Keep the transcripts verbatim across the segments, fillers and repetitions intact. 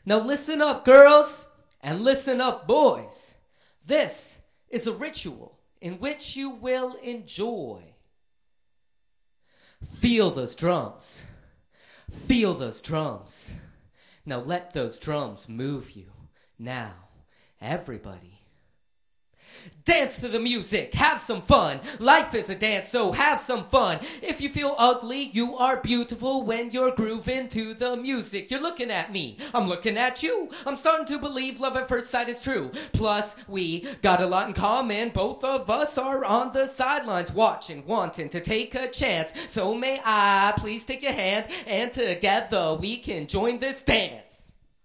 Now listen up, girls, and listen up, boys. This is a ritual in which you will enjoy. Feel those drums. Feel those drums. Now let those drums move you. Now, everybody. Dance to the music, have some fun. Life is a dance, so have some fun. If you feel ugly, you are beautiful when you're grooving to the music. You're looking at me, I'm looking at you. I'm starting to believe love at first sight is true. Plus, we got a lot in common. Both of us are on the sidelines watching, wanting to take a chance. So may I please take your hand, and together we can join this dance.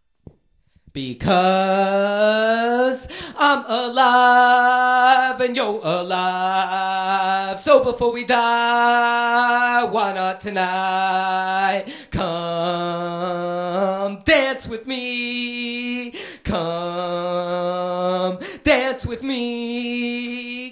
Because I'm alive and you're alive. So before we die, why not tonight? Come dance with me. Come dance with me.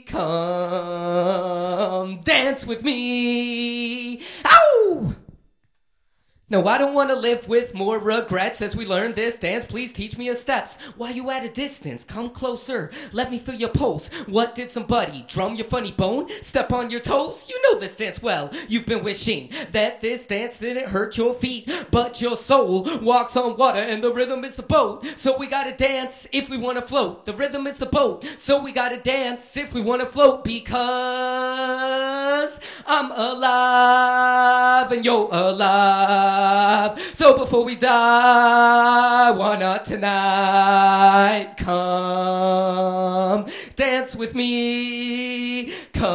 Come dance with me. Ow! No, I don't want to live with more regrets. As we learn this dance, please teach me your steps. While you at a distance, come closer. Let me feel your pulse. What did somebody drum your funny bone? Step on your toes? You know this dance well. You've been wishing that this dance didn't hurt your feet, but your soul walks on water and the rhythm is the boat. So we gotta dance if we want to float. The rhythm is the boat. So we gotta dance if we want to float. Because I'm alive and you're alive. So before we die, why not tonight? Come dance with me.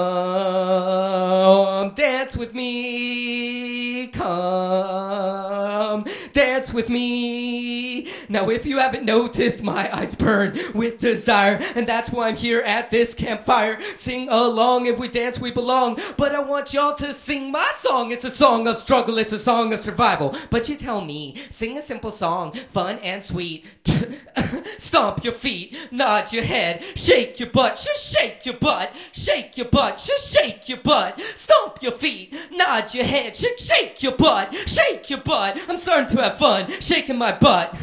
Come dance with me. Come dance with me. Now if you haven't noticed, my eyes burn with desire, and that's why I'm here at this campfire. Sing along, if we dance we belong. But I want y'all to sing my song. It's a song of struggle, it's a song of survival. But you tell me, sing a simple song, fun and sweet. Stomp your feet, nod your head, shake your butt, just shake your butt, shake your butt, just shake your butt. Stomp your feet, nod your head, just shake your butt, shake your butt. I'm starting to have fun, shaking my butt.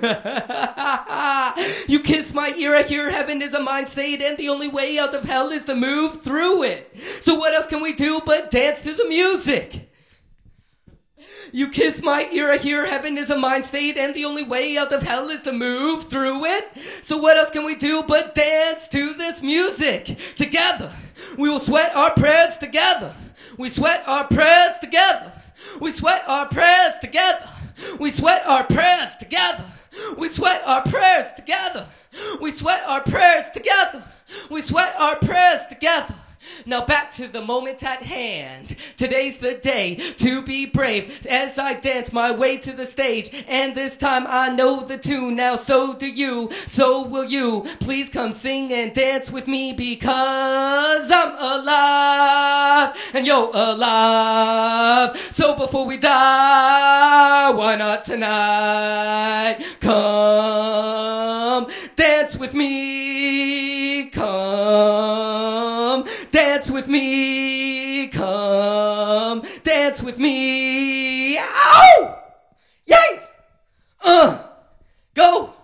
You kiss my ear, I hear heaven is a mind state, and the only way out of hell is to move through it. So what else can we do but dance to the music? You kiss my ear, I hear heaven is a mind state, and the only way out of hell is to move through it. So what else can we do but dance to this music? Together, we will sweat our prayers together. We sweat our prayers together. We sweat our prayers together. We sweat our prayers together. We sweat our prayers together. We sweat our prayers together. We sweat our prayers together. Now back to the moment at hand. Today's the day to be brave as I dance my way to the stage. And this time I know the tune, now so do you, so will you. Please come sing and dance with me, because I'm alive and you're alive. So before we die, why not tonight? Come dance with me. Come dance with me. Come dance with me. Ow! Yay! Uh! Go!